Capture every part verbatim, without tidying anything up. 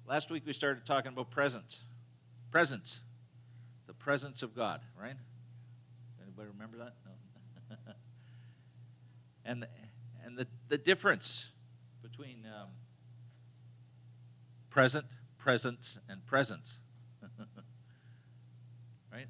Last week we started talking about presence. Presence. The presence of God, right? Anybody remember that? No. and and the, the difference between um, present, presence, and presence. Right?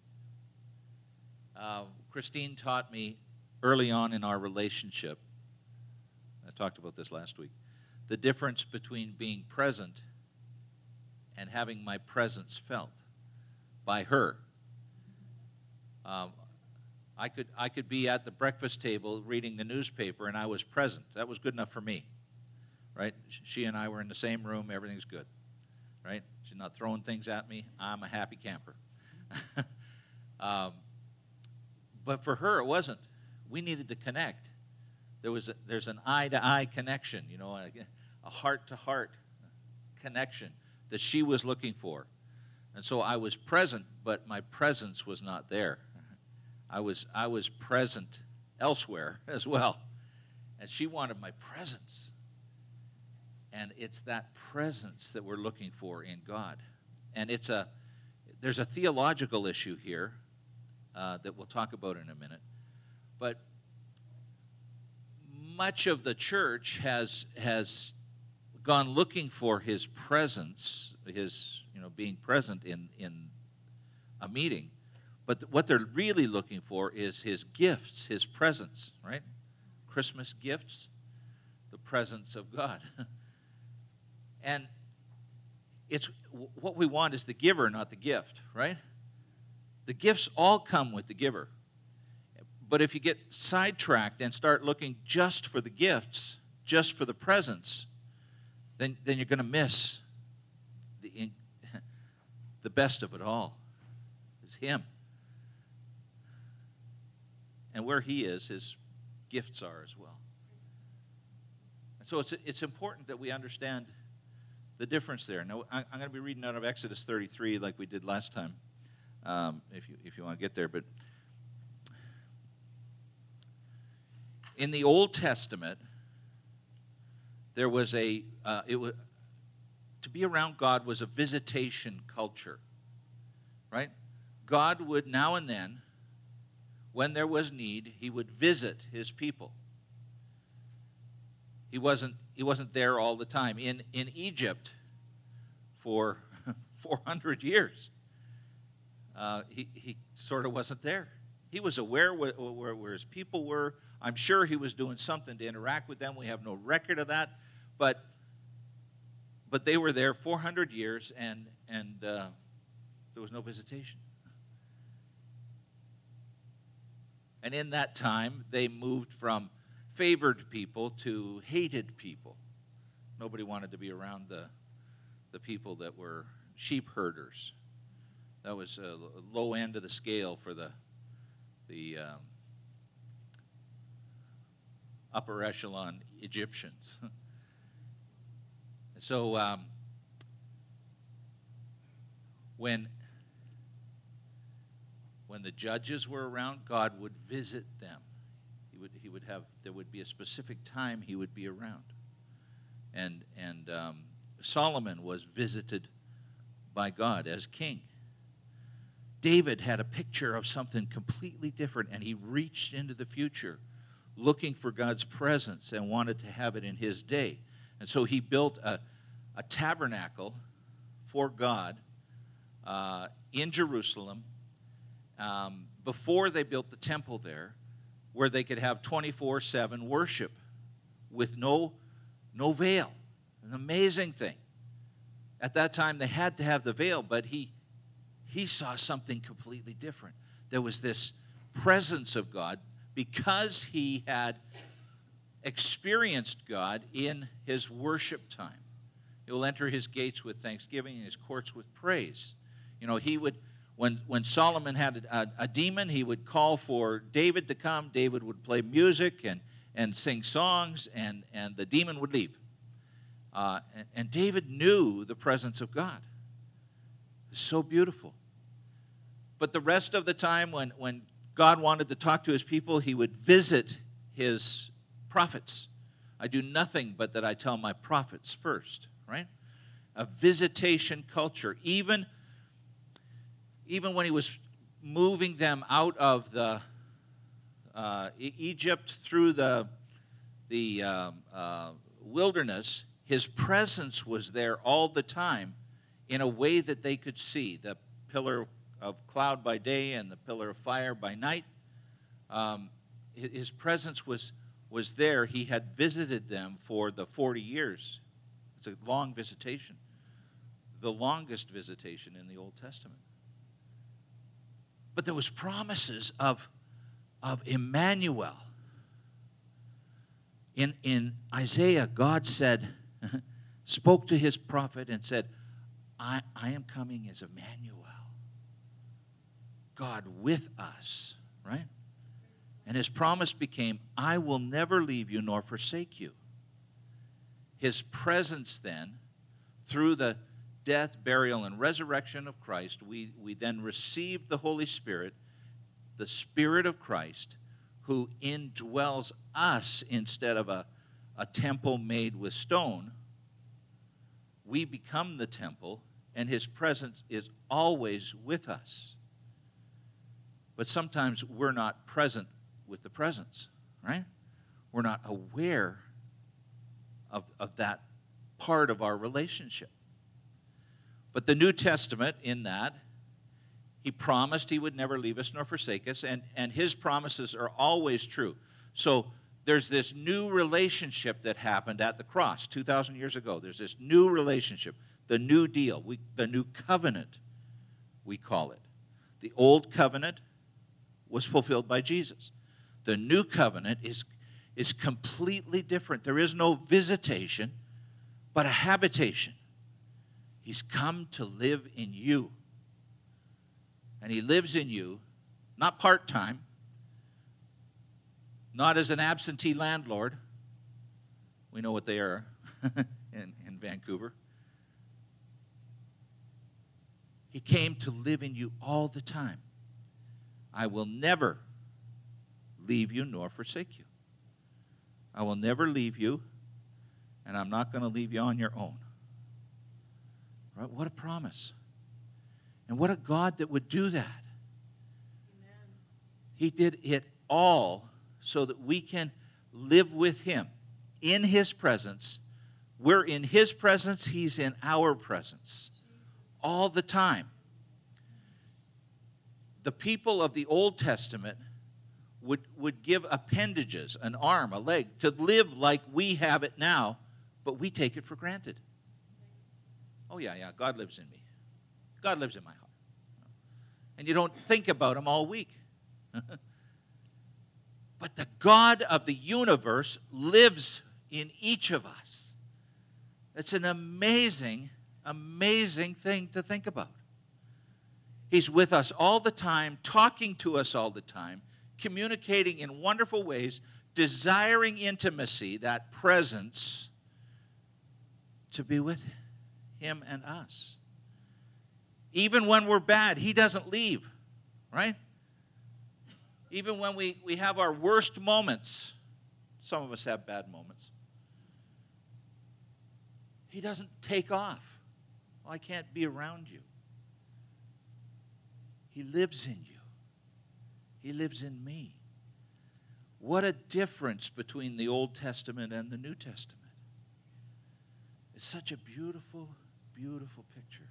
Uh, Christine taught me early on in our relationship, I talked about this last week, the difference between being present and having my presence felt by her. Um, I could I could be at the breakfast table reading the newspaper and I was present. That was good enough for me, right? She and I were in the same room. Everything's good, right? She's not throwing things at me. I'm a happy camper. um, but for her, it wasn't. We needed to connect. There was a, there's an eye-to-eye connection, you know, a, a heart-to-heart connection that she was looking for. And so I was present, but my presence was not there. I was I was present elsewhere as well. And she wanted my presence. And it's that presence that we're looking for in God. And it's a there's a theological issue here uh, that we'll talk about in a minute. But much of the church has has gone looking for his presence, his, you know, being present in, in a meeting. But th- what they're really looking for is his gifts, his presence, right? Christmas gifts, the presence of God. And it's what we want is the giver, not the gift, right? The gifts all come with the giver. But if you get sidetracked and start looking just for the gifts, just for the presence, then, then you're going to miss the, the best of it all. It's him. And where he is, his gifts are as well. And so it's it's important that we understand the difference there. Now, I'm going to be reading out of Exodus thirty-three like we did last time, um, if you if you want to get there. But in the Old Testament, there was a uh, it was to be around God was a visitation culture, right? God would now and then, when there was need, he would visit his people. He wasn't he wasn't there all the time. In in Egypt, for four hundred years, uh, he he sort of wasn't there. He was aware where, where, where his people were. I'm sure he was doing something to interact with them. We have no record of that, but but they were there four hundred years, and and uh, there was no visitation. And in that time, they moved from favored people to hated people. Nobody wanted to be around the the people that were sheep herders. That was a low end of the scale for the the um, upper echelon Egyptians. So um, when when the judges were around, God would visit them. He would he would have there would be a specific time he would be around. And and um, Solomon was visited by God as king. David had a picture of something completely different, and he reached into the future looking for God's presence and wanted to have it in his day. And so he built a, a tabernacle for God uh, in Jerusalem um, before they built the temple there, where they could have twenty-four seven worship with no, no veil. An amazing thing. At that time, they had to have the veil, but he he saw something completely different. There was this presence of God because he had experienced God in his worship time. He will enter his gates with thanksgiving and his courts with praise. You know, he would, when, when Solomon had a, a demon, he would call for David to come. David would play music and, and sing songs, and, and the demon would leave. Uh, and, and David knew the presence of God. It's so beautiful. But the rest of the time, when, when God wanted to talk to his people, he would visit his prophets. I do nothing but that I tell my prophets first, right? a visitation culture. Even, even when he was moving them out of the uh, E- Egypt through the, the um, uh, wilderness, his presence was there all the time in a way that they could see. The pillar of cloud by day and the pillar of fire by night. Um, his presence was, was there. He had visited them for the forty years. It's a long visitation. The longest visitation in the Old Testament. But there was promises of, of Emmanuel. In, in Isaiah, God said, spoke to his prophet and said, I, I am coming as Emmanuel. God with us, right? And his promise became, I will never leave you nor forsake you. His presence then, through the death, burial, and resurrection of Christ, we, we then received the Holy Spirit, the Spirit of Christ, who indwells us instead of a, a temple made with stone. We become the temple, and his presence is always with us. But sometimes we're not present with the presence, right? We're not aware of, of that part of our relationship. But the New Testament, in that, he promised he would never leave us nor forsake us, and, and his promises are always true. So there's this new relationship that happened at the cross two thousand years ago. There's this new relationship, the new deal, we, the new covenant, we call it. The old covenant was fulfilled by Jesus. The new covenant is, is completely different. There is no visitation, but a habitation. He's come to live in you. And he lives in you, not part-time, not as an absentee landlord. We know what they are in, in Vancouver. He came to live in you all the time. I will never leave you nor forsake you. I will never leave you, and I'm not going to leave you on your own. Right? What a promise. And what a God that would do that. Amen. He did it all so that we can live with him in his presence. We're in his presence. He's in our presence all the time. The people of the Old Testament would, would give appendages, an arm, a leg, to live like we have it now, but we take it for granted. Oh, yeah, yeah, God lives in me. God lives in my heart. And you don't think about him all week. But the God of the universe lives in each of us. It's an amazing, amazing thing to think about. He's with us all the time, talking to us all the time, communicating in wonderful ways, desiring intimacy, that presence, to be with him and us. Even when we're bad, he doesn't leave, right? Even when we, we have our worst moments, some of us have bad moments, he doesn't take off. Oh, I can't be around you. He lives in you. He lives in me. What a difference between the Old Testament and the New Testament. It's such a beautiful, beautiful picture.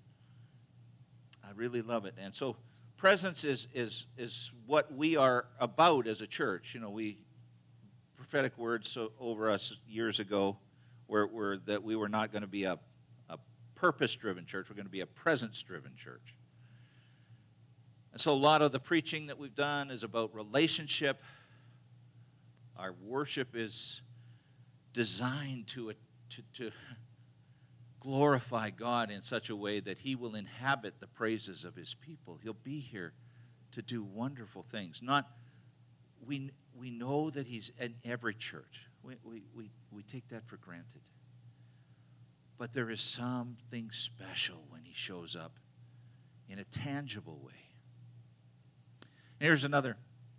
I really love it. And so presence is is is what we are about as a church. You know, we prophetic words over us years ago were, were that we were not going to be a, a purpose-driven church. We're going to be a presence-driven church. And so a lot of the preaching that we've done is about relationship. Our worship is designed to, to, to glorify God in such a way that he will inhabit the praises of his people. He'll be here to do wonderful things. Not we we know that he's in every church. We we we, we take that for granted. But there is something special when he shows up in a tangible way. And here's another.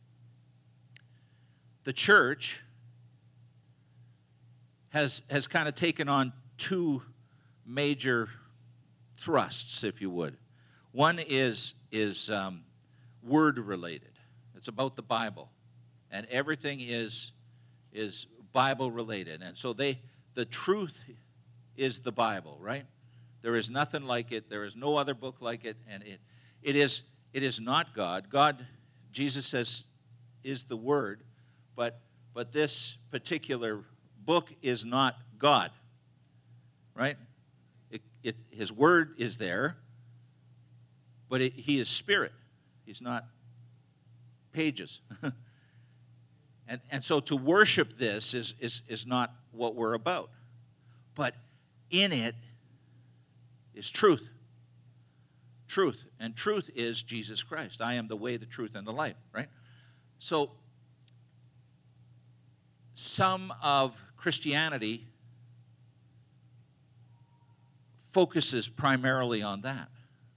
The church has has kind of taken on two major thrusts, if you would. One is, is um, word-related. It's about the Bible. And everything is, is Bible-related. And so they, the truth is the Bible, right? There is nothing like it. There is no other book like it. And it, it is, it is not God. God, Jesus says, is the Word. But, but this particular book is not God, right? It, it, his Word is there, but it, he is Spirit. He's not pages. and, and so to worship this is, is, is not what we're about. But in it is truth. Truth. And truth is Jesus Christ. I am the way, the truth, and the life, right? So some of Christianity focuses primarily on that.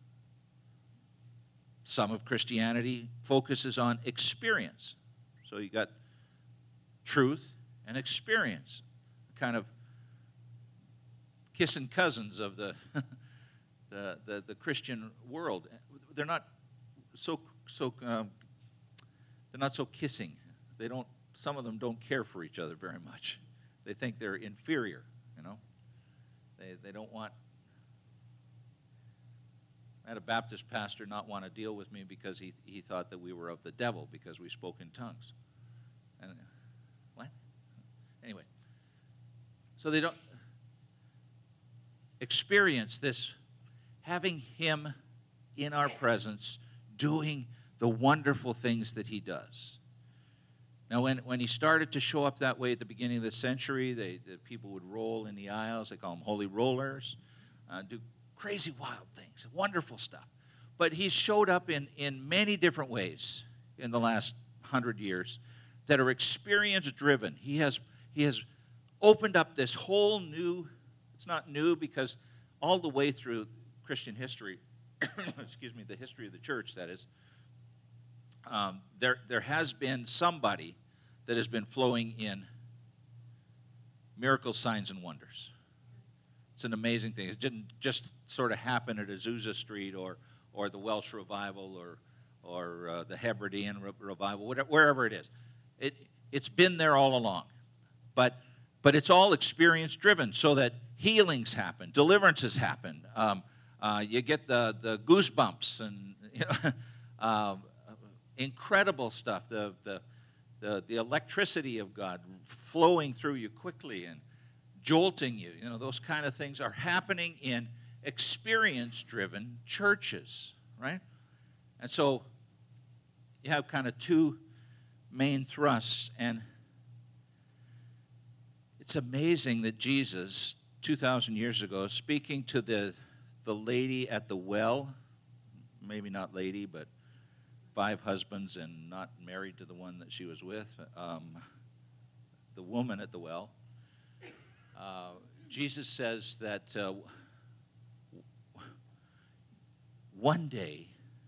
Some of Christianity focuses on experience. So you got truth and experience, kind of kissing cousins of the, the, the the Christian world. They're not so so um, they're not so kissing. They don't. Some of them don't care for each other very much. They think they're inferior. You know. They they don't want. I had a Baptist pastor not want to deal with me because he, he thought that we were of the devil because we spoke in tongues. And what? Anyway, so they don't experience this, having him in our presence, doing the wonderful things that he does. Now, when, when he started to show up that way at the beginning of the century, they, the people would roll in the aisles. They call them holy rollers, uh, do crazy, wild things, wonderful stuff. But he's showed up in, in many different ways in the last hundred years that are experience-driven. He has, he has opened up this whole new, it's not new because all the way through Christian history, excuse me, the history of the church, that is, um, there, there has been somebody that has been flowing in miracles, signs, and wonders. It's an amazing thing. It didn't just sort of happen at Azusa Street or or the Welsh Revival or or uh, the Hebridean Re- Revival, whatever, wherever it is. It it's been there all along, but but it's all experience driven, so that healings happen, deliverances happen. Um, uh, you get the the goosebumps and you know, uh, incredible stuff. The the the the electricity of God flowing through you quickly and jolting you, you know, those kind of things are happening in experience-driven churches, right? And so you have kind of two main thrusts, and it's amazing that Jesus, two thousand years ago, speaking to the, the lady at the well, maybe not lady, but five husbands and not married to the one that she was with, um, the woman at the well, Uh, Jesus says that uh, one day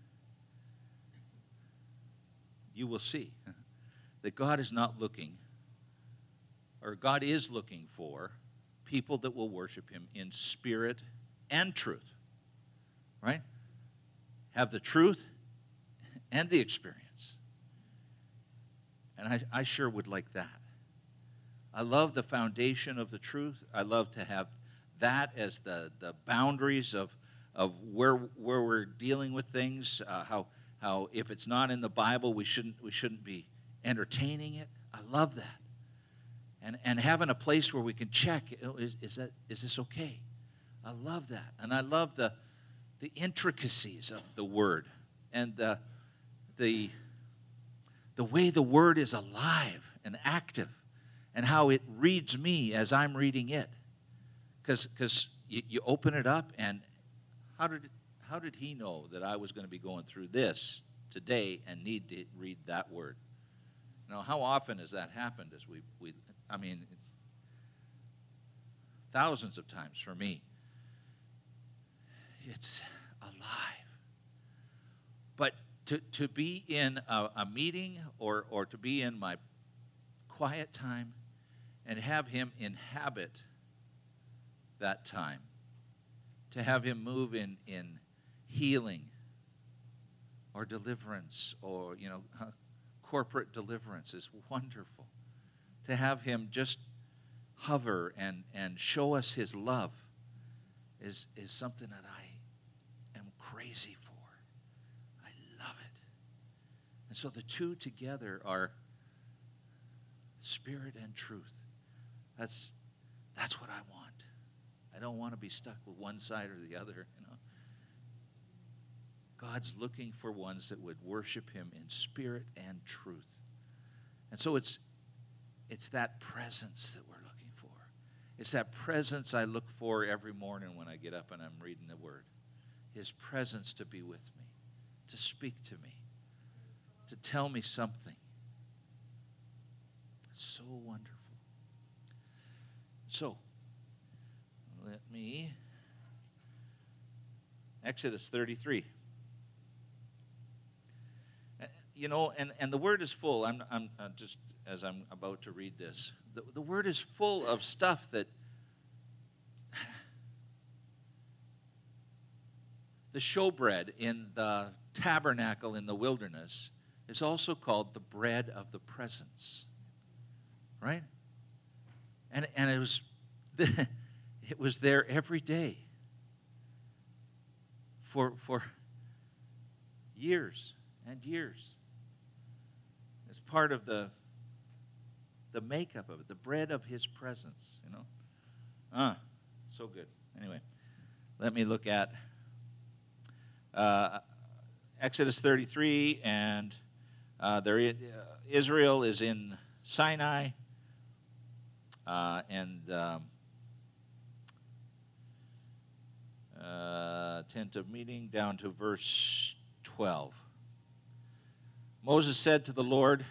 you will see that God is not looking, or God is looking for people that will worship him in spirit and truth, right? Have the truth and the experience. And I, I sure would like that. I love the foundation of the truth. I love to have that as the, the boundaries of, of where where we're dealing with things. Uh, how how if it's not in the Bible, we shouldn't we shouldn't be entertaining it. I love that, and and having a place where we can check is is that is this okay? I love that, and I love the the intricacies of the Word and the the the way the Word is alive and active. And how it reads me as I'm reading it. Because because you, you open it up, and how did it, how did he know that I was going to be going through this today and need to read that word? You know, how often has that happened as we, we I mean, thousands of times for me. It's alive. But to, to be in a, a meeting or, or to be in my quiet time and have him inhabit that time to have him move in, in healing or deliverance or, you know, corporate deliverance is wonderful. To have him just hover and, and show us his love is, is something that I am crazy for. I love it. And so the two together are spirit and truth. That's, that's what I want. I don't want to be stuck with one side or the other, you know. God's looking for ones that would worship him in spirit and truth. And so it's it's that presence that we're looking for. It's that presence I look for every morning when I get up and I'm reading the Word. His presence to be with me, to speak to me, to tell me something. It's so wonderful. So, let me, Exodus thirty-three. You know, and, and the Word is full. I'm, I'm, I'm just, as I'm about to read this, the, the Word is full of stuff that the showbread in the tabernacle in the wilderness is also called the bread of the presence, right? And and it was it was there every day for for years and years. It's part of the the makeup of it, the bread of his presence, you know. Ah, so good. Anyway, let me look at uh, Exodus thirty-three, and uh, there uh, Israel is in Sinai, uh, and um, uh, tent of meeting down to verse twelve. Moses said to the Lord,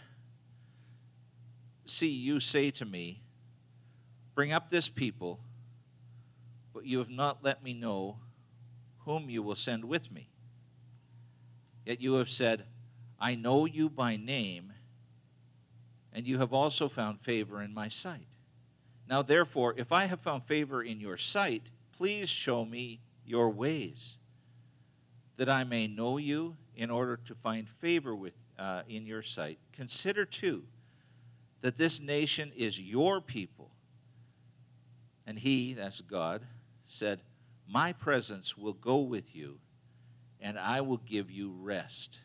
"See, you say to me, bring up this people, but you have not let me know whom you will send with me. Yet you have said, I know you by name, and you have also found favor in my sight. Now therefore, if I have found favor in your sight, please show me your ways, that I may know you in order to find favor with uh, in your sight. Consider too that this nation is your people." And he, that's God, said, "My presence will go with you, and I will give you rest."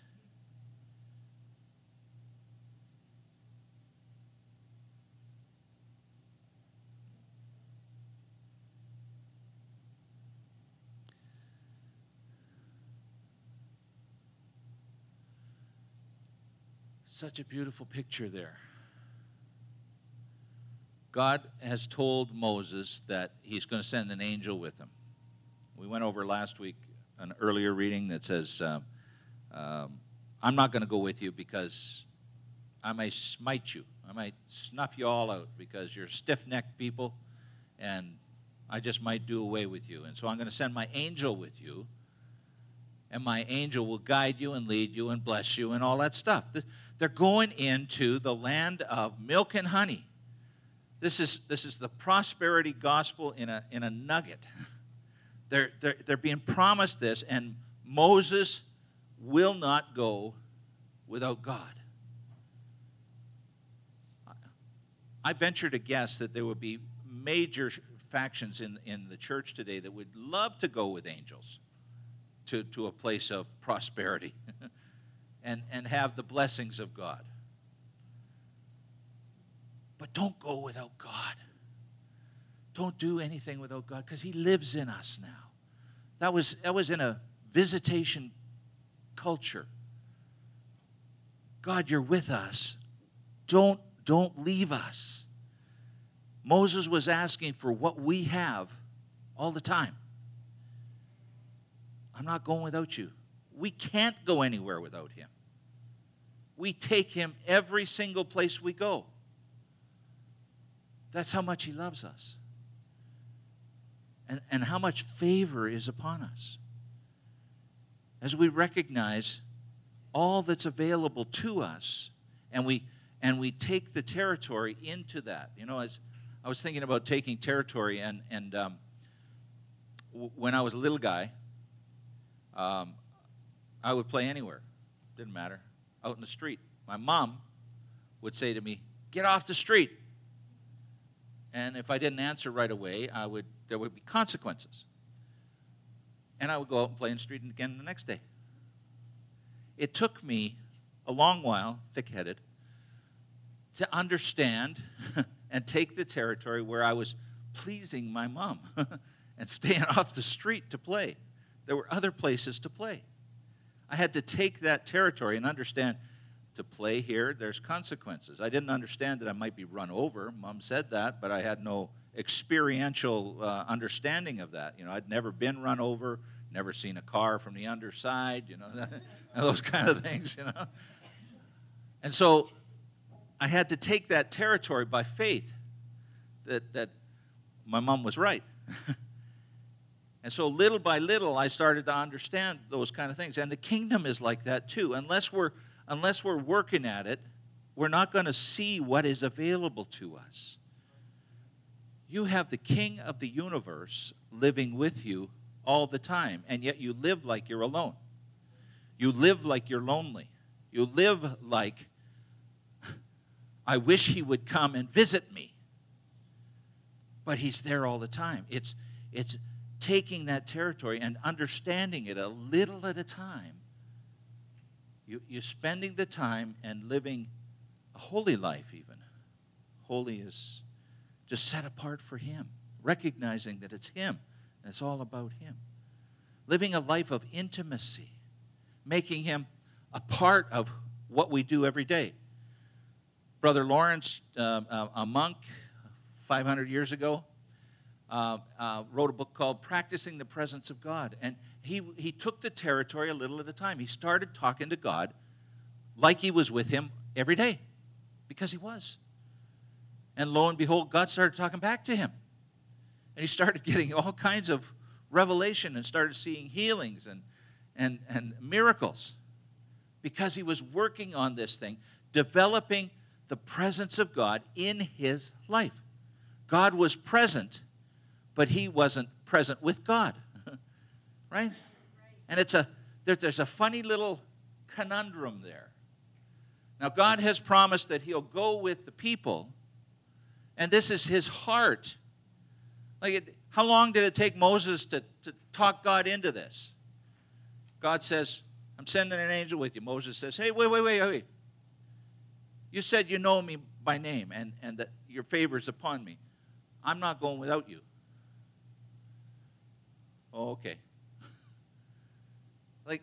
Such a beautiful picture there. God has told Moses that he's going to send an angel with him. We went over last week an earlier reading that says, um, um, I'm not going to go with you because I may smite you. I might snuff you all out because you're stiff-necked people, and I just might do away with you. And so I'm going to send my angel with you, and my angel will guide you and lead you and bless you and all that stuff. They're going into the land of milk and honey. This is this is the prosperity gospel in a in a nugget. They're, they're, they're being promised this, and Moses will not go without God. I venture to guess that there would be major factions in, in the church today that would love to go with angels to, to a place of prosperity and, and have the blessings of God. But don't go without God. Don't do anything without God, because he lives in us now. That was, that was in a visitation culture. God, you're with us. Don't, don't leave us. Moses was asking for what we have all the time. I'm not going without you. We can't go anywhere without him. We take him every single place we go. That's how much he loves us. And, and how much favor is upon us. As we recognize all that's available to us, and we and we take the territory into that. You know, as I was thinking about taking territory, and, and um, w- when I was a little guy, um, I would play anywhere. Didn't matter. Out in the street. My mom would say to me, "Get off the street." And if I didn't answer right away, I would there would be consequences. And I would go out and play in the street again the next day. It took me a long while, thick-headed, to understand and take the territory where I was pleasing my mom and staying off the street to play. There were other places to play. I had to take that territory and understand to play here, there's consequences. I didn't understand that I might be run over. Mom said that, but I had no experiential uh, understanding of that. You know, I'd never been run over, never seen a car from the underside, you know, those kind of things, you know. And so I had to take that territory by faith that, that my mom was right. And so little by little, I started to understand those kind of things. And the kingdom is like that too. Unless we're, unless we're working at it, we're not going to see what is available to us. You have the King of the universe living with you all the time, and yet you live like you're alone. You live like you're lonely. You live like, I wish he would come and visit me. But he's there all the time. It's, it's taking that territory and understanding it a little at a time. You, you're spending the time and living a holy life even. Holy is just set apart for him, recognizing that it's him and it's all about him. Living a life of intimacy, making him a part of what we do every day. Brother Lawrence, uh, uh, a monk five hundred years ago, uh, uh, wrote a book called Practicing the Presence of God. And he, he took the territory a little at a time. He started talking to God like he was with him every day, because he was. And lo and behold, God started talking back to him. And he started getting all kinds of revelation and started seeing healings and, and, and miracles, because he was working on this thing, developing the presence of God in his life. God was present, but he wasn't present with God. Right? And it's a there, there's a funny little conundrum there. Now, God has promised that he'll go with the people, and this is his heart. Like, it, how long did it take Moses to, to talk God into this? God says, I'm sending an angel with you. Moses says, hey, wait, wait, wait, wait. You said you know me by name and, and that your favor is upon me. I'm not going without you. Oh, okay. Like,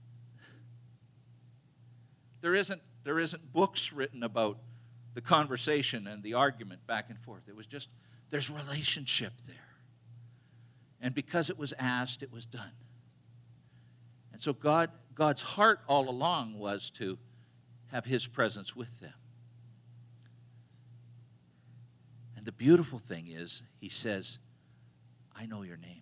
there isn't there isn't books written about the conversation and the argument back and forth. It was just, there's relationship there. And because it was asked, it was done. And so God, God's heart all along was to have his presence with them. And the beautiful thing is, he says, I know your name.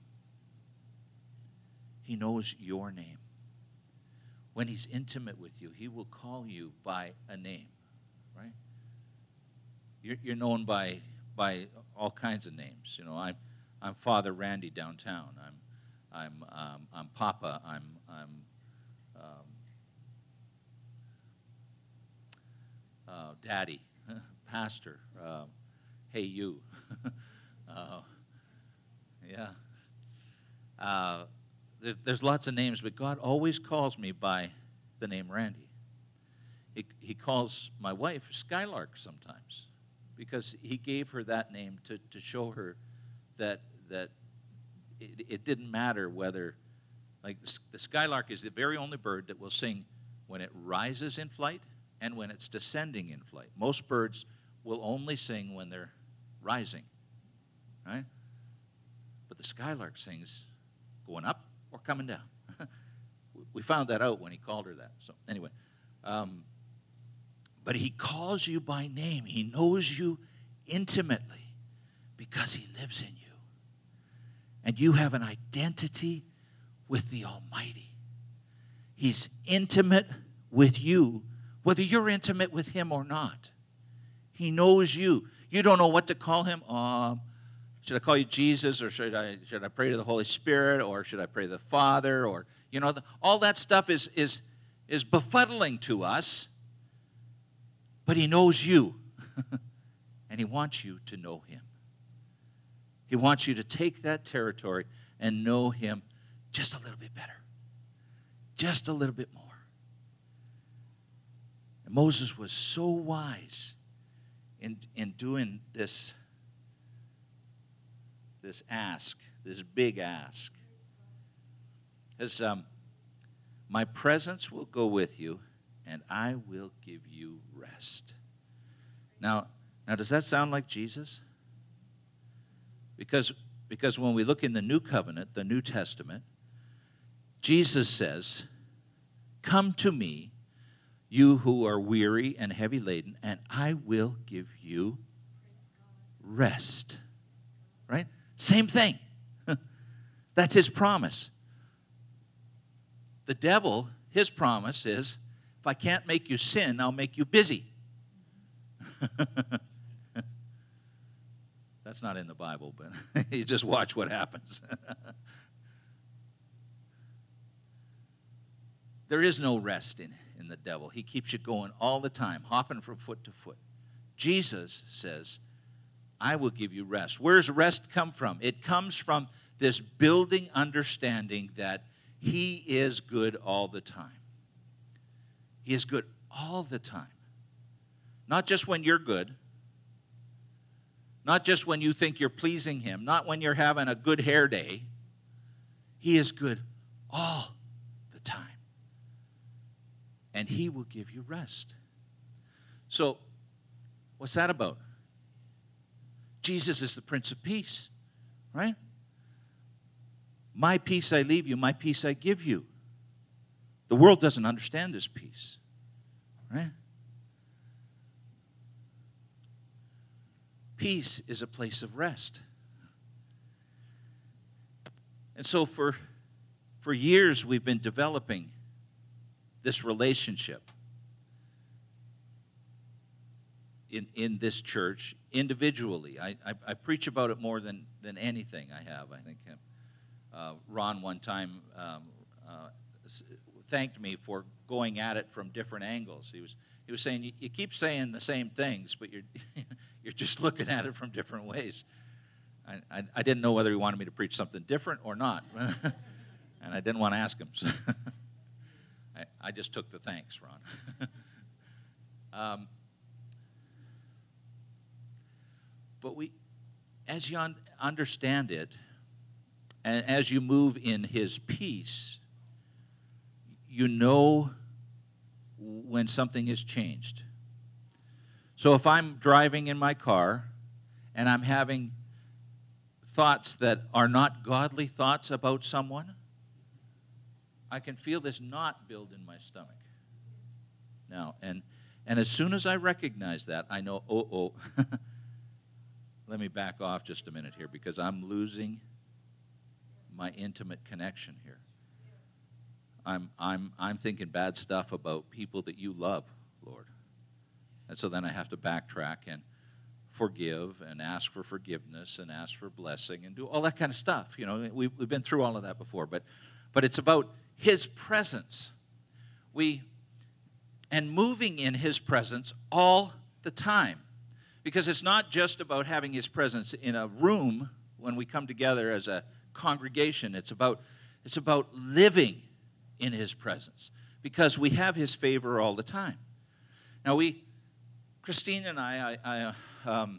He knows your name. When he's intimate with you, he will call you by a name, right? You're, you're known by by all kinds of names. You know, I'm I'm Father Randy downtown. I'm I'm um, I'm Papa. I'm I'm um, uh, Daddy, Pastor. Uh, hey you. uh, yeah. Uh, There's, there's lots of names, but God always calls me by the name Randy. He, he calls my wife Skylark sometimes, because he gave her that name to, to show her that that it, it didn't matter whether, like the, the skylark is the very only bird that will sing when it rises in flight and when it's descending in flight. Most birds will only sing when they're rising, right? But the skylark sings going up or coming down. We found that out when he called her that. So anyway, um, but he calls you by name. He knows you intimately because he lives in you. And you have an identity with the Almighty. He's intimate with you, whether you're intimate with him or not. He knows you. You don't know what to call him. Um, should I call you Jesus, or should I should I pray to the Holy Spirit, or should I pray to the Father, or you know, the, all that stuff is is is befuddling to us. But he knows you, and he wants you to know him. He wants you to take that territory and know him just a little bit better, just a little bit more. And Moses was so wise in, in doing this, this ask, this big ask. As um, my presence will go with you, and I will give you rest. Now, now does that sound like Jesus? Because, because when we look in the New Covenant, the New Testament, Jesus says, "Come to me, you who are weary and heavy laden, and I will give you rest." Right? Same thing. That's his promise. The devil, his promise is, if I can't make you sin, I'll make you busy. That's not in the Bible, but you just watch what happens. There is no rest in, in the devil. He keeps you going all the time, hopping from foot to foot. Jesus says, I will give you rest. Where does rest come from? It comes from this building understanding that he is good all the time. He is good all the time. Not just when you're good. Not just when you think you're pleasing him. Not when you're having a good hair day. He is good all the time. And he will give you rest. So, what's that about? Jesus is the Prince of Peace, right? My peace I leave you, my peace I give you. The world doesn't understand this peace, right? Peace is a place of rest. And so for, for years we've been developing this relationship in, in this church individually. I, I, I preach about it more than, than anything I have. I think uh, Ron one time um, uh, thanked me for going at it from different angles. He was he was saying, you, you keep saying the same things, but you're you're just looking at it from different ways. I, I, I didn't know whether he wanted me to preach something different or not, and I didn't want to ask him. So I, I just took the thanks, Ron. um, but we, as you un- understand it, and as you move in his peace, you know when something has changed. So if I'm driving in my car and I'm having thoughts that are not godly thoughts about someone, I can feel this knot build in my stomach. Now, and and as soon as I recognize that, I know, oh, oh, let me back off just a minute here because I'm losing my intimate connection here. I'm I'm I'm thinking bad stuff about people that you love, Lord. And so then I have to backtrack and forgive and ask for forgiveness and ask for blessing and do all that kind of stuff. You know, we've, we've been through all of that before, but but it's about his presence. We and moving in his presence all the time. Because it's not just about having his presence in a room when we come together as a congregation. It's about it's about living in his presence because we have his favor all the time. Now we, Christine and I, I, I um,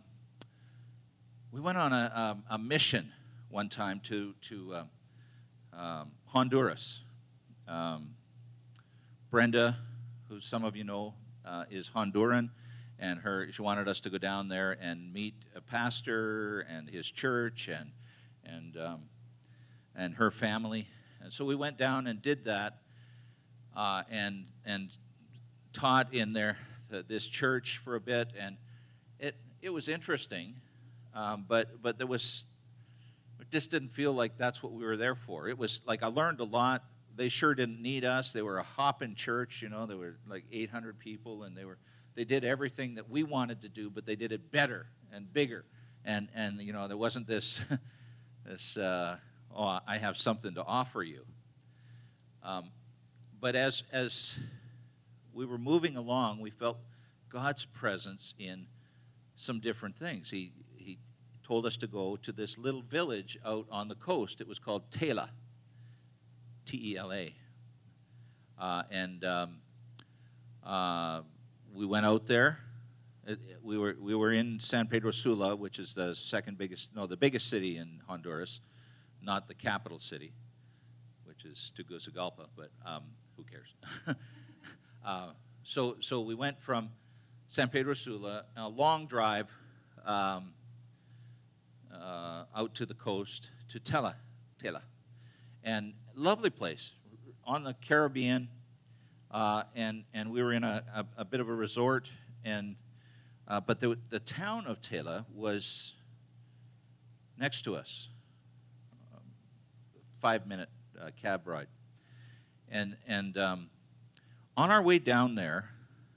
we went on a, a, a mission one time to to uh, um, Honduras. Um, Brenda, who some of you know, uh, is Honduran, and her she wanted us to go down there and meet a pastor and his church and and um, and her family. And so we went down and did that, uh, and and taught in their this church for a bit, and it it was interesting, um, but but there was it just didn't feel like that's what we were there for. It was like I learned a lot. They sure didn't need us. They were a hopping church, you know. There were like eight hundred people, and they were they did everything that we wanted to do, but they did it better and bigger And, and you know, there wasn't this, this uh, oh, I have something to offer you. Um, but as, as we were moving along, we felt God's presence in some different things. He, he told us to go to this little village out on the coast. It was called Tela, T E L A. Uh, and um, uh, we went out there. It, it, we were we were in San Pedro Sula, which is the second biggest, no, the biggest city in Honduras, not the capital city, which is Tegucigalpa. But um, who cares? uh, so so we went from San Pedro Sula, a long drive um, uh, out to the coast to Tela, Tela, and lovely place on the Caribbean, uh, and and we were in a, a, a bit of a resort, and uh, but the the town of Tela was next to us, um, five minute uh, cab ride, and and um, on our way down there,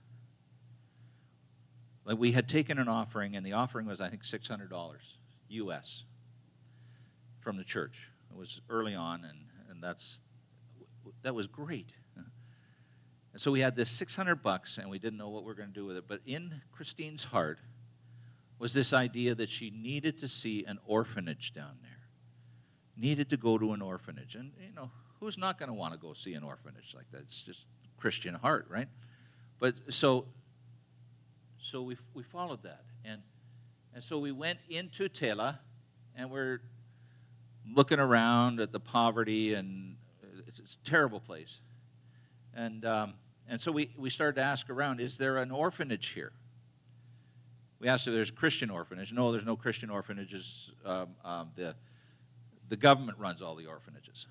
like we had taken an offering, and the offering was I think six hundred dollars U S from the church. It was early on, and and that's that was great. And so we had this six hundred bucks, and we didn't know what we were going to do with it. But in Christine's heart was this idea that she needed to see an orphanage down there, needed to go to an orphanage. And, you know, who's not going to want to go see an orphanage like that? It's just Christian heart, right? But so so we we followed that. And, and so we went into Tela, and we're looking around at the poverty, and it's, it's a terrible place. And um, and so we, we started to ask around, is there an orphanage here? We asked if there's a Christian orphanage. No, there's no Christian orphanages. Um, um, the, the government runs all the orphanages.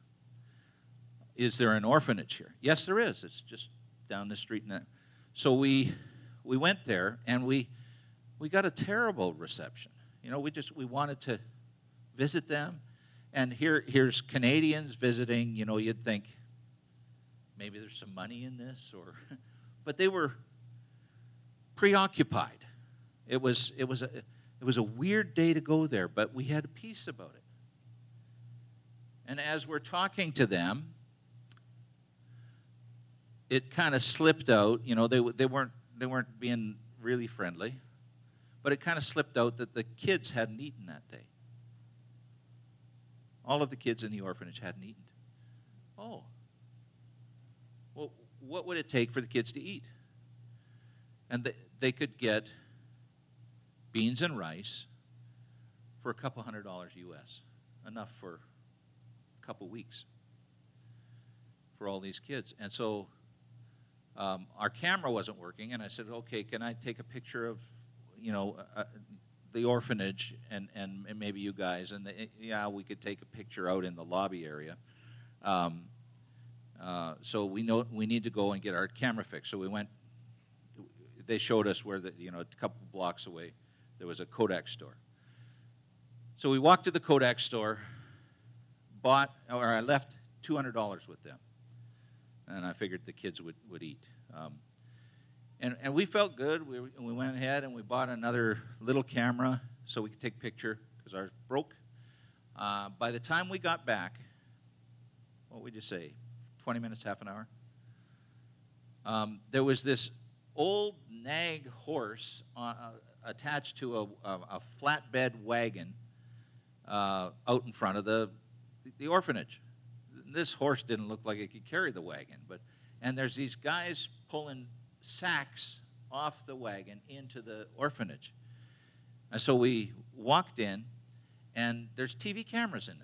Is there an orphanage here? Yes, there is. It's just down the street. And that. So we we went there, and we we got a terrible reception. You know, we just we wanted to visit them. And here here's Canadians visiting. You know, you'd think, maybe there's some money in this, or, but they were preoccupied. It was it was a it was a weird day to go there, but we had peace about it. And as we're talking to them, it kind of slipped out. You know, they they weren't they weren't being really friendly, but it kind of slipped out that the kids hadn't eaten that day. All of the kids in the orphanage hadn't eaten. Oh. Well, what would it take for the kids to eat? And they, they could get beans and rice for a couple hundred dollars U S, enough for a couple weeks for all these kids. And so um, our camera wasn't working, and I said, okay, can I take a picture of, you know, uh, the orphanage and, and, and maybe you guys? And the, yeah, we could take a picture out in the lobby area. Um, Uh, so we know we need to go and get our camera fixed. So we went. They showed us where the you know a couple blocks away there was a Kodak store. So we walked to the Kodak store, bought or I left two hundred dollars with them, and I figured the kids would would eat. Um, and and we felt good. We we went ahead and we bought another little camera so we could take a picture because ours broke. Uh, by the time we got back, what would you say? twenty minutes, half an hour. Um, there was this old nag horse uh, attached to a, a, a flatbed wagon uh, out in front of the, the orphanage. This horse didn't look like it could carry the wagon, but and there's these guys pulling sacks off the wagon into the orphanage. And so we walked in, and there's T V cameras in there.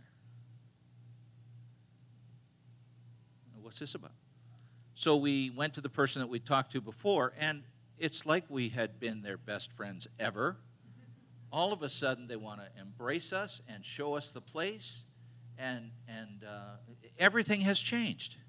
What's this about? So we went to the person that we talked to before, and it's like we had been their best friends ever. All of a sudden, they want to embrace us and show us the place, and and uh, everything has changed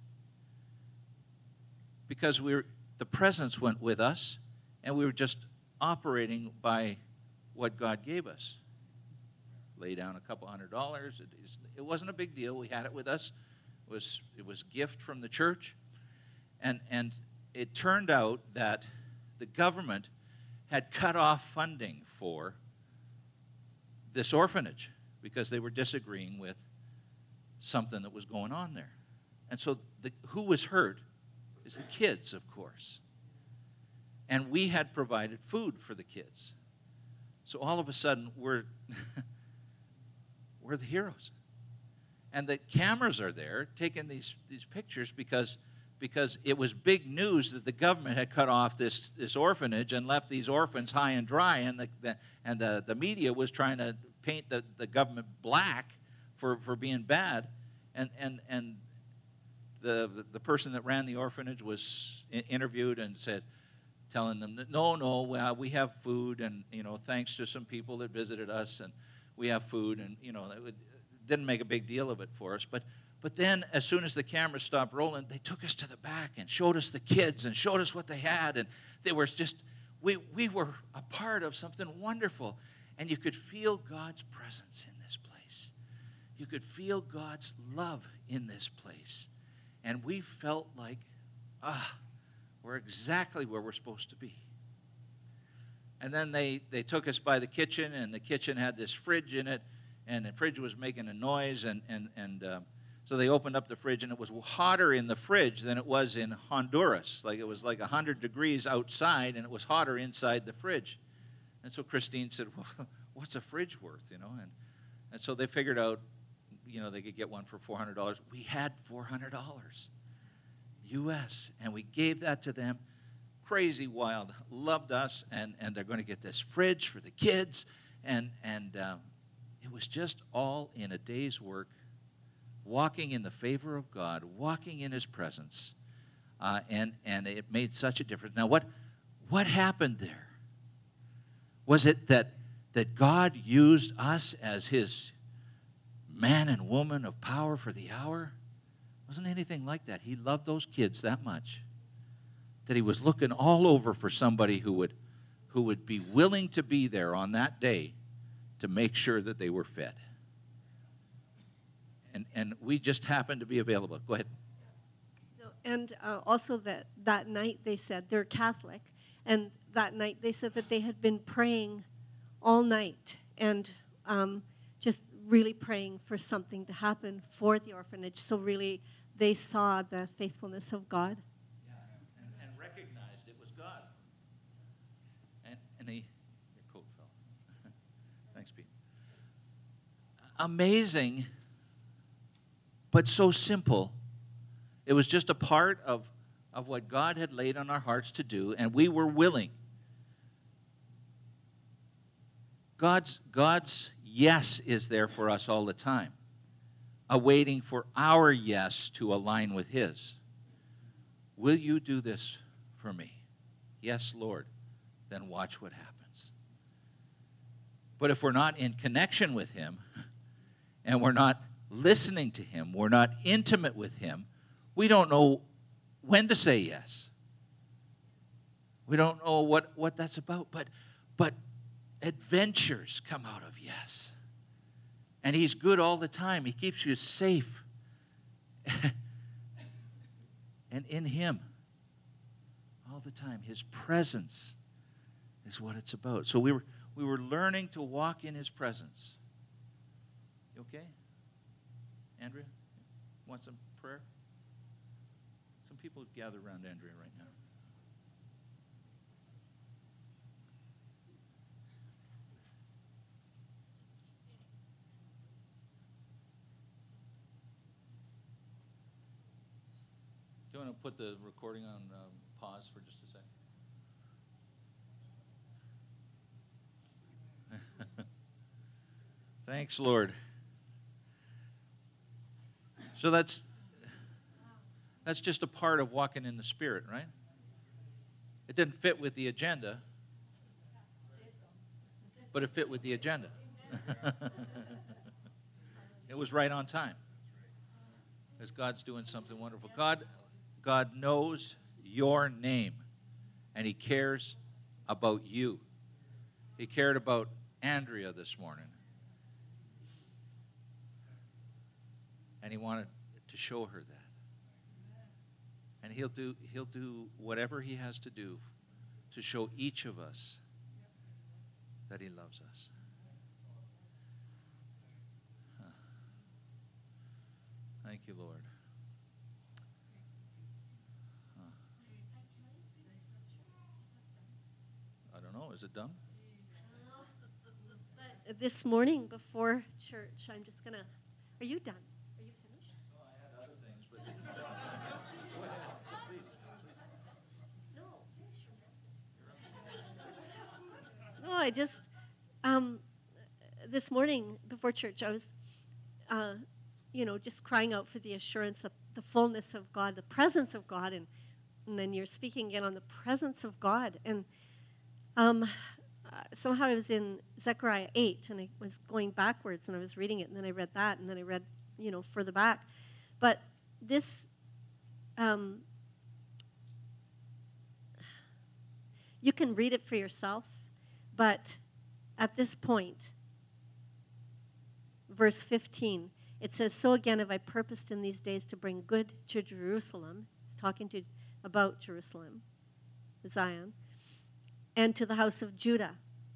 because we're the presence went with us, and we were just operating by what God gave us. Lay down a couple hundred dollars. It, it wasn't a big deal. We had it with us. It was it was gift from the church, and and it turned out that the government had cut off funding for this orphanage because they were disagreeing with something that was going on there. And so the, who was hurt is the kids, of course. And we had provided food for the kids. So all of a sudden, we're, we're the heroes. And the cameras are there taking these, these pictures because, because it was big news that the government had cut off this, this orphanage and left these orphans high and dry. And the, the, and the, the media was trying to paint the, the government black for, for being bad. And, and, and the, the person that ran the orphanage was interviewed and said, telling them that, no, no, well, we have food, and, you know, thanks to some people that visited us, and we have food, and, you know, it didn't make a big deal of it for us. But, but then, as soon as the cameras stopped rolling, they took us to the back and showed us the kids and showed us what they had, and they were just, we, we were a part of something wonderful, and you could feel God's presence in this place. You could feel God's love in this place, and we felt like, ah, we're exactly where we're supposed to be. And then they, they took us by the kitchen, and the kitchen had this fridge in it, and the fridge was making a noise, and, and, and uh, so they opened up the fridge, and it was hotter in the fridge than it was in Honduras. Like, it was like one hundred degrees outside, and it was hotter inside the fridge. And so Christine said, well, what's a fridge worth, you know? And, and so they figured out, you know, they could get one for four hundred dollars. We had four hundred dollars. U S, and we gave that to them. Crazy wild, loved us, and, and they're going to get this fridge for the kids, and, and um, it was just all in a day's work, walking in the favor of God, walking in His presence, uh, and, and it made such a difference. Now, what, what happened there? Was it that, that God used us as His man and woman of power for the hour? Wasn't anything like that. He loved those kids that much that He was looking all over for somebody who would, who would be willing to be there on that day to make sure that they were fed. And, and we just happened to be available. Go ahead. So, and uh, also that, that night they said, they're Catholic, and that night they said that they had been praying all night and um, just really praying for something to happen for the orphanage. So really, they saw the faithfulness of God. Yeah, and, and recognized it was God. And, and he, your coat fell. Thanks, Pete. Amazing, but so simple. It was just a part of, of what God had laid on our hearts to do, and we were willing. God's, God's yes is there for us all the time, awaiting for our yes to align with His. Will you do this for me? Yes, Lord. Then watch what happens. But if we're not in connection with Him, and we're not listening to Him, we're not intimate with Him, we don't know when to say yes. We don't know what, what that's about. But, but adventures come out of yes. And He's good all the time. He keeps you safe. And in Him all the time. His presence is what it's about. So we were we were learning to walk in His presence. You okay? Andrea? Want some prayer? Some people gather around Andrea right now. Do you want to put the recording on um, pause for just a second? Thanks, Lord. So that's that's just a part of walking in the Spirit, right? It didn't fit with the agenda, but it fit with the agenda. It was right on time, because God's doing something wonderful. God, God knows your name, and He cares about you. He cared about Andrea this morning, and He wanted to show her that. And he'll do he'll do whatever He has to do to show each of us that He loves us. Thank you, Lord. Huh. I don't know. Is it done? But this morning before church, I'm just going to, are you done? Are you finished? No, I had other things, but go ahead. Please. No, finish your message. No, I just, um, this morning before church, I was, uh, you know, just crying out for the assurance of the fullness of God, the presence of God, and, and then you're speaking again on the presence of God. And um, uh, somehow I was in Zechariah eight, and I was going backwards, and I was reading it, and then I read that, and then I read, you know, further back. But this, um, you can read it for yourself, but at this point, verse fifteen, it says, "So again have I purposed in these days to bring good to Jerusalem." He's talking to about Jerusalem, Zion, "and to the house of Judah."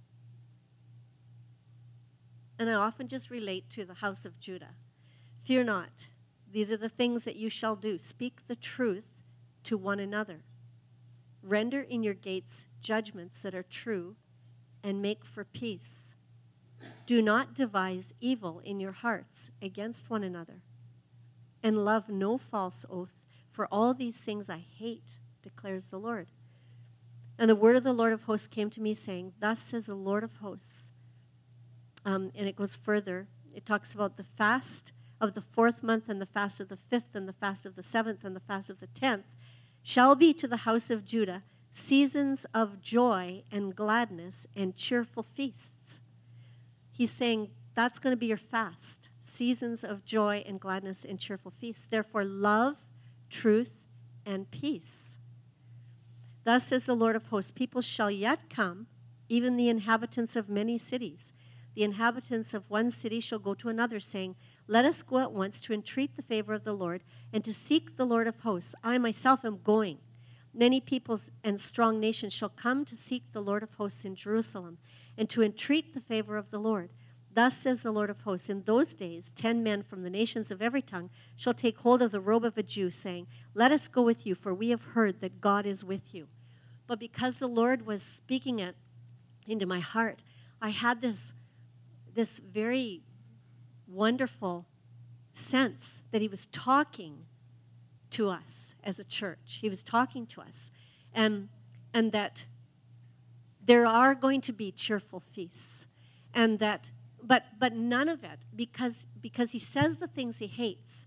And I often just relate to the house of Judah. "Fear not, these are the things that you shall do. Speak the truth to one another. Render in your gates judgments that are true, and make for peace. Do not devise evil in your hearts against one another. And love no false oath, for all these things I hate, declares the Lord. And the word of the Lord of hosts came to me, saying, Thus says the Lord of hosts." Um, and it goes further. It talks about the fast of the fourth month, and the fast of the fifth, and the fast of the seventh, and the fast of the tenth, shall be to the house of Judah seasons of joy and gladness and cheerful feasts. He's saying that's going to be your fast, seasons of joy and gladness and cheerful feasts. Therefore, love, truth, and peace. Thus says the Lord of hosts, people shall yet come, even the inhabitants of many cities. The inhabitants of one city shall go to another, saying, Let us go at once to entreat the favor of the Lord and to seek the Lord of hosts. I myself am going. Many peoples and strong nations shall come to seek the Lord of hosts in Jerusalem and to entreat the favor of the Lord. Thus says the Lord of hosts, in those days ten men from the nations of every tongue shall take hold of the robe of a Jew, saying, Let us go with you, for we have heard that God is with you. But because the Lord was speaking it into my heart, I had this, this very wonderful sense that he was talking to us as a church. He was talking to us. And, and that there are going to be cheerful feasts. And that, but but none of it, because because he says the things he hates,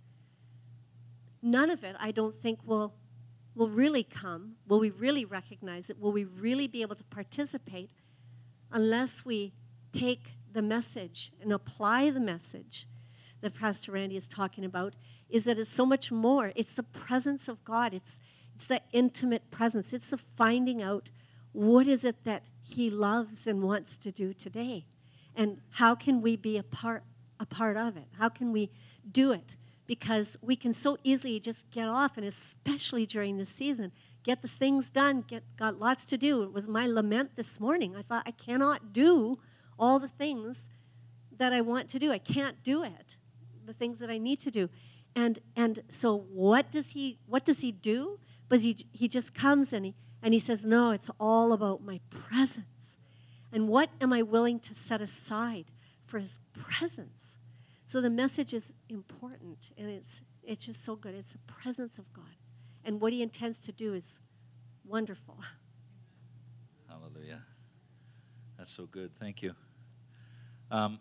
none of it I don't think will will really come. Will we really recognize it? Will we really be able to participate unless we take the message and apply the message that Pastor Randy is talking about, is that it's so much more. It's the presence of God. It's it's the intimate presence. It's the finding out what is it that he loves and wants to do today. And how can we be a part, a part of it? How can we do it? Because we can so easily just get off, and especially during this season, get the things done, get got lots to do. It was my lament this morning. I thought, I cannot do all the things that I want to do. I can't do it, the things that I need to do. And and so what does he what does he do? But he he just comes and he and he says, no, it's all about my presence. And what am I willing to set aside for his presence? So the message is important, and it's it's just so good. It's the presence of God. And what he intends to do is wonderful. Hallelujah. That's so good. Thank you. Um,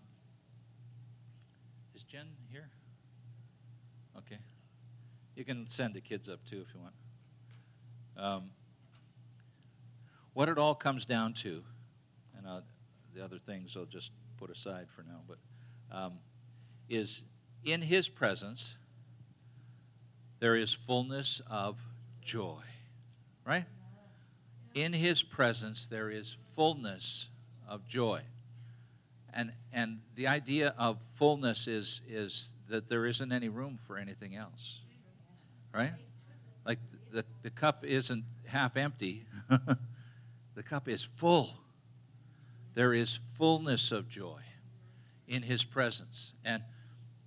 is Jen here? Okay. You can send the kids up too if you want. Um, what it all comes down to, and uh, the other things I'll just put aside for now, but um, is in his presence there is fullness of joy, right? In his presence there is fullness of joy. And and the idea of fullness is is that there isn't any room for anything else, right? Like the, the cup isn't half empty. The cup is full. There is fullness of joy in his presence. And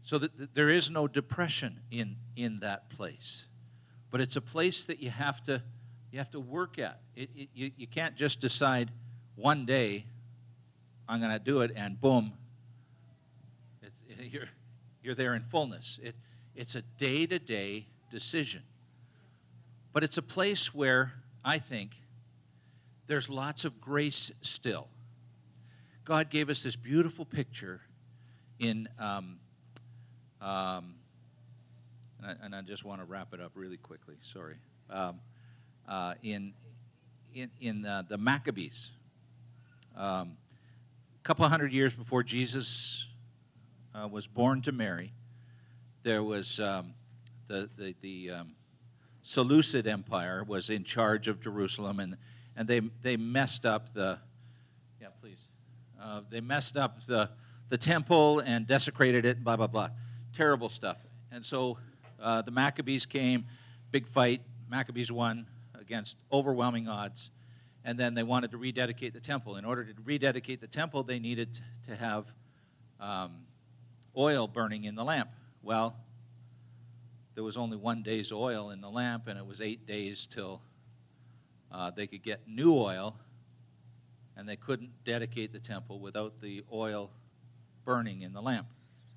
So that that there is no depression in, in that place. But it's a place that you have to you have to work at. It, it, you, you can't just decide one day, I'm going to do it, and boom, it's, you're, you're there in fullness. It, it's a day-to-day decision. But it's a place where, I think, there's lots of grace still. God gave us this beautiful picture in, um, um, and, I, and I just want to wrap it up really quickly, sorry, um, uh, in, in, in uh, the Maccabees. Um, a couple hundred years before Jesus uh, was born to Mary, there was um, the, the, the um, Seleucid Empire was in charge of Jerusalem, and, and they, they messed up the, yeah, please, uh, they messed up the, the temple and desecrated it, blah, blah, blah. Terrible stuff. And so uh, the Maccabees came, big fight, Maccabees won against overwhelming odds, and then they wanted to rededicate the temple. In order to rededicate the temple, they needed to have um, oil burning in the lamp. Well, there was only one day's oil in the lamp, and it was eight days till uh, they could get new oil, and they couldn't dedicate the temple without the oil burning in the lamp.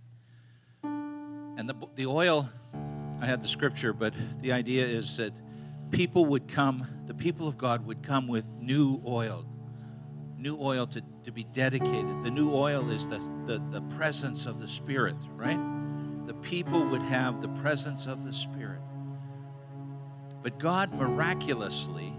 And the, the oil, I had the scripture, but the idea is that people would come, the people of God would come with new oil, new oil to, to be dedicated. The new oil is the, the, the presence of the Spirit, right? The people would have the presence of the Spirit. But God miraculously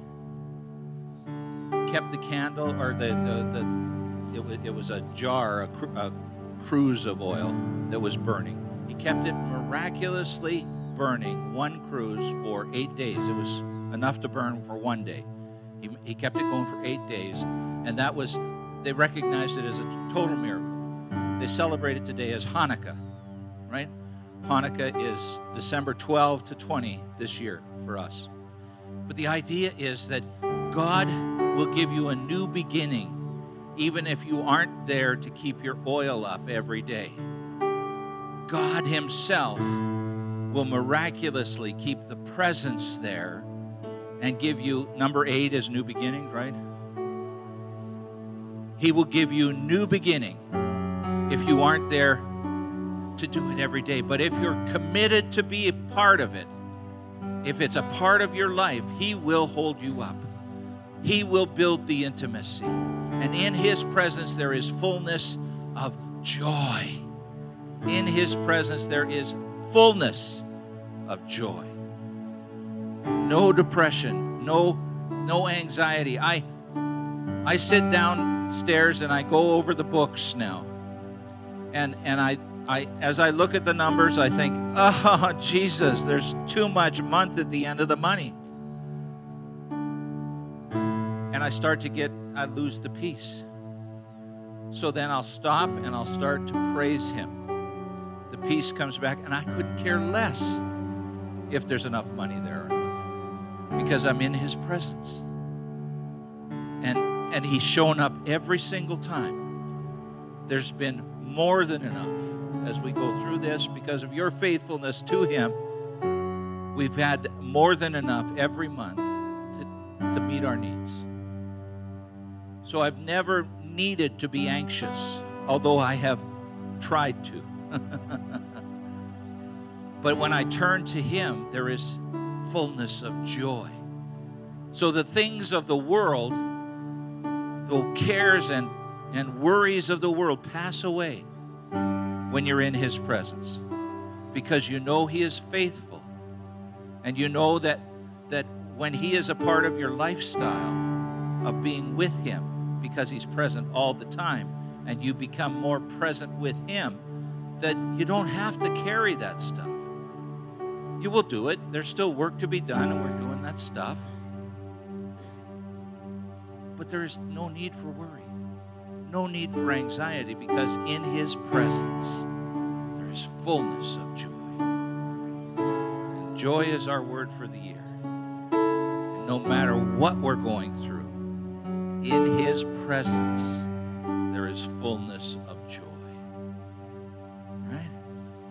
kept the candle, or the, the, the it, was, it was a jar, a, cru- a cruse of oil that was burning. He kept it miraculously burning, one cruse, for eight days. It was enough to burn for one day. He, he kept it going for eight days, and that was, they recognized it as a total miracle. They celebrate it today as Hanukkah, right? Hanukkah is December twelfth to twentieth this year for us. But the idea is that God will give you a new beginning, even if you aren't there to keep your oil up every day. God Himself will miraculously keep the presence there and give you, number eight is new beginning, right? He will give you new beginning if you aren't there to do it every day. But if you're committed to be a part of it, if it's a part of your life, He will hold you up. He will build the intimacy. And in His presence there is fullness of joy. In His presence there is fullness of joy. No depression, no no anxiety. I I sit downstairs and I go over the books now. And and I I as I look at the numbers, I think, "Oh, Jesus, there's too much month at the end of the money." And I start to get I lose the peace. So then I'll stop and I'll start to praise Him. The peace comes back, and I couldn't care less if there's enough money there or not, because I'm in His presence. And and He's shown up every single time. There's been more than enough as we go through this because of your faithfulness to Him. We've had more than enough every month to, to meet our needs. So I've never needed to be anxious, although I have tried to. But when I turn to Him, there is fullness of joy. So the things of the world, the cares and, and worries of the world pass away when you're in His presence, because you know He is faithful, and you know that, that when He is a part of your lifestyle of being with Him, because He's present all the time, and you become more present with Him, that you don't have to carry that stuff. You will do it. There's still work to be done, and we're doing that stuff. But there is no need for worry, no need for anxiety, because in His presence there is fullness of joy. And joy is our word for the year. And no matter what we're going through, in His presence there is fullness of